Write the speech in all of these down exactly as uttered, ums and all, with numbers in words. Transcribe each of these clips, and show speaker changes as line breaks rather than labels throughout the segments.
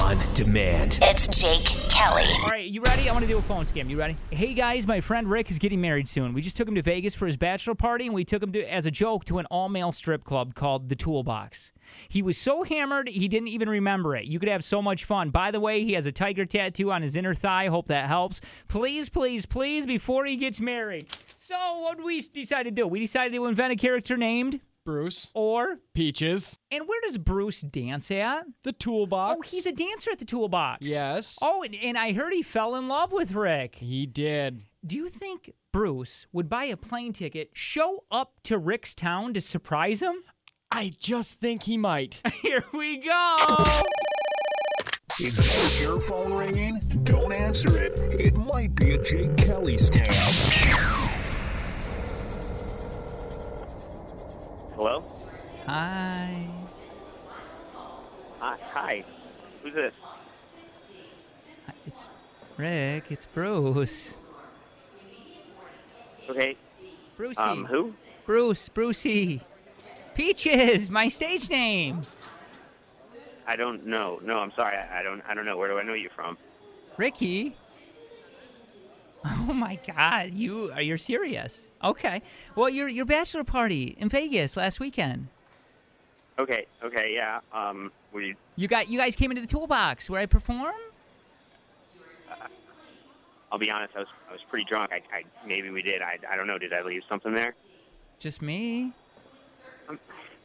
on demand.
It's Jake Kelly.
All right, you ready? I want to do a phone scam. You ready? Hey, guys, my friend Rick is getting married soon. We just took him to Vegas for his bachelor party, and we took him to, as a joke to an all-male strip club called The Toolbox. He was so hammered, he didn't even remember it. You could have so much fun. By the way, he has a tiger tattoo on his inner thigh. Hope that helps. Please, please, please, before he gets married. So what did we decide to do? We decided to invent a character named...
Bruce.
Or?
Peaches.
And where does Bruce dance at?
The Toolbox.
Oh, he's a dancer at the Toolbox.
Yes.
Oh, and, and I heard he fell in love with Rick.
He did.
Do you think Bruce would buy a plane ticket, show up to Rick's town to surprise him?
I just think he might.
Here we go.
Is that your phone ringing? Don't answer it. It might be a Jake Kelly scam.
Hello?
Hi.
Hi. Hi. Who's this?
It's Rick. It's Bruce.
Okay.
Brucey.
Um, who?
Bruce. Brucey. Peaches, my stage name.
I don't know. No, I'm sorry. I, I don't. I don't know. Where do I know you from?
Ricky. Oh my God, you are you're serious? Okay. Well, your your bachelor party in Vegas last weekend.
Okay. Okay. Yeah. Um. We.
You got you guys came into the Toolbox where I perform.
Uh, I'll be honest. I was I was pretty drunk. I, I maybe we did. I I don't know. Did I leave something there?
Just me.
I'm,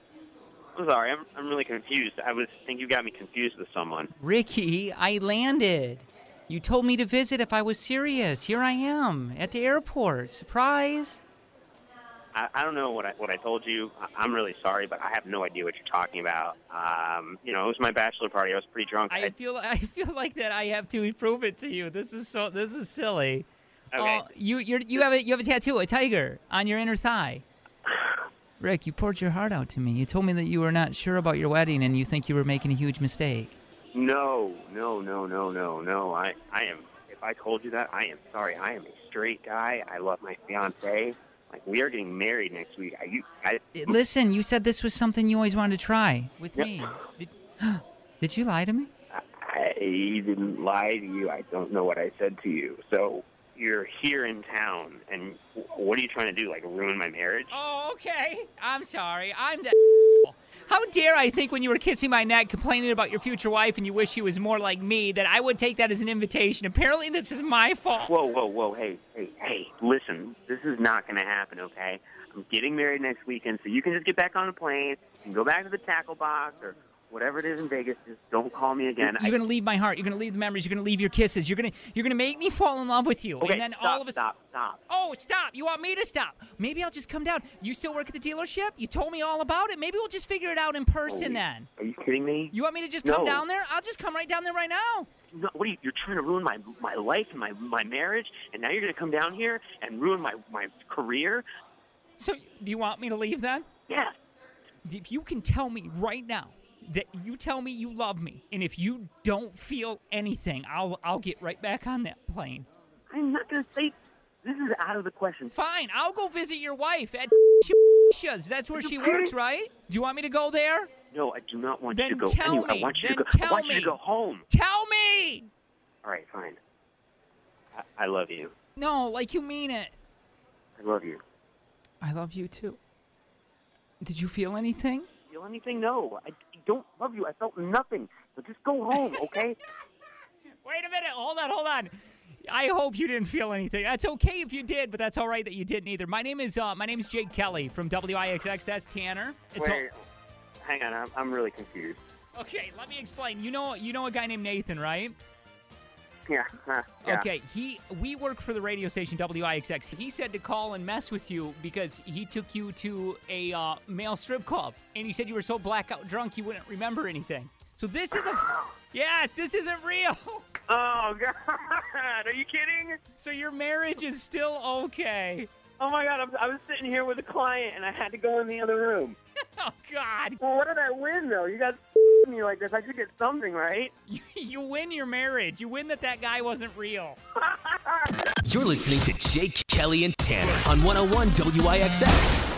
I'm sorry. I'm I'm really confused. I was think you got me confused with someone.
Ricky, I landed. You told me to visit if I was serious. Here I am at the airport. Surprise.
I, I don't know what I what I told you. I, I'm really sorry, but I have no idea what you're talking about. Um, you know, it was my bachelor party. I was pretty drunk.
I, I feel I feel like that I have to prove it to you. This is so this is silly.
Okay.
Uh, you you you have a you have a tattoo, a tiger, on your inner thigh. Rick, you poured your heart out to me. You told me that you were not sure about your wedding and you think you were making a huge mistake.
No, no, no, no, no, no. I, I am, if I told you that, I am sorry. I am a straight guy. I love my fiance. Like, we are getting married next week. I, you, I,
Listen, you said this was something you always wanted to try with
Yep.
me. Did, did you lie to me?
I didn't lie to you. I don't know what I said to you. So, you're here in town, and what are you trying to do, like, ruin my marriage?
Oh, okay. I'm sorry. I'm the How dare I think when you were kissing my neck, complaining about your future wife, and you wish she was more like me, that I would take that as an invitation. Apparently, this is my fault.
Whoa, whoa, whoa, hey, hey, hey, listen, this is not going to happen, okay? I'm getting married next weekend, so you can just get back on the plane, you can go back to the tackle box, or whatever it is in Vegas, just don't call me again.
You're going to leave my heart. You're going to leave the memories. You're going to leave your kisses. You're going to you're going to make me fall in love with you.
Okay,
and then
stop,
all of a
stop, stop.
Oh, stop. You want me to stop? Maybe I'll just come down. You still work at the dealership? You told me all about it. Maybe we'll just figure it out in person
Holy,
then.
Are you kidding me?
You want me to just come
No.
down there? I'll just come right down there right now.
No, what are you, you're trying to ruin my my life and my, my marriage, and now you're going to come down here and ruin my, my career?
So, do you want me to leave then?
Yeah.
If you can tell me right now that you tell me you love me, and if you don't feel anything, I'll I'll get right back on that plane.
I'm not going to say, this is out of the question.
Fine, I'll go visit your wife at Shaz. That's where she
Okay.
works, right? Do you want me to go there?
No, I do not want
Then
you to go
tell
anywhere.
me.
I want you
Then
to go.
tell
I want
me.
you to go home.
Tell me!
All right, fine. I, I love you.
No, like you mean it.
I love you.
I love you too. Did you feel anything?
Feel anything? No, I, I don't love you. I felt nothing. So just go home, okay?
Wait a minute. Hold on, hold on. I hope you didn't feel anything. That's okay if you did, but that's all right that you didn't either. My name is uh, my name is Jake Kelly from W I X X. That's Tanner. It's
Wait, hang on. I'm, I'm really confused.
all- okay, let me explain. You know, you know a guy named Nathan, right?
Yeah. huh, yeah.
Okay, he we work for the radio station W I X X. He said to call and mess with you because he took you to a uh, male strip club, and he said you were so blackout drunk you wouldn't remember anything. So this isn't. Yes, this isn't real.
Oh, God. Are you kidding?
So your marriage is still okay.
Oh, my God. I'm, I was sitting here with a client, and I had to go in the other room.
Oh, God.
Well, what did I win, though? You guys me like this. I should get something, right?
You, you win your marriage. You win that that guy wasn't real.
You're listening to Jake, Kelly, and Tanner on one oh one W I X X.